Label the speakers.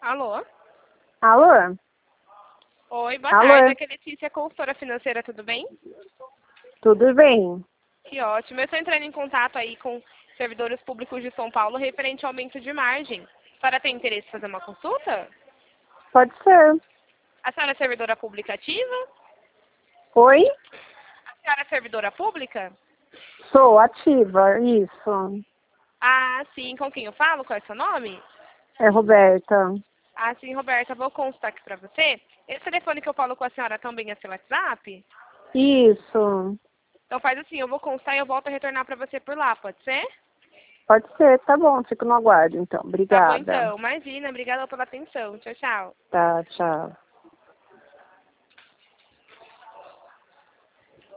Speaker 1: Alô?
Speaker 2: Alô?
Speaker 1: Oi, boa
Speaker 2: Alô?
Speaker 1: tarde. Aqui é Letícia, consultora financeira, tudo bem?
Speaker 2: Tudo bem?
Speaker 1: Que ótimo. Eu estou entrando em contato aí com servidores públicos de São Paulo referente ao aumento de margem. A senhora tem interesse em fazer uma consulta?
Speaker 2: Pode ser.
Speaker 1: A senhora é servidora pública ativa?
Speaker 2: Oi?
Speaker 1: A senhora é servidora pública?
Speaker 2: Sou ativa, isso.
Speaker 1: Ah, sim. Com quem eu falo? Qual é o seu nome?
Speaker 2: É Roberta.
Speaker 1: Ah, sim, Roberta. Vou consultar aqui para você. Esse telefone que eu falo com a senhora também é seu WhatsApp?
Speaker 2: Isso.
Speaker 1: Então faz assim, eu vou constar e eu volto a retornar para você por lá, pode ser?
Speaker 2: Pode ser, tá bom. Fico no aguardo, então.
Speaker 1: Tá bom
Speaker 2: Obrigada.
Speaker 1: então. Imagina, obrigada pela atenção. Tchau, tchau.
Speaker 2: Tá, tchau.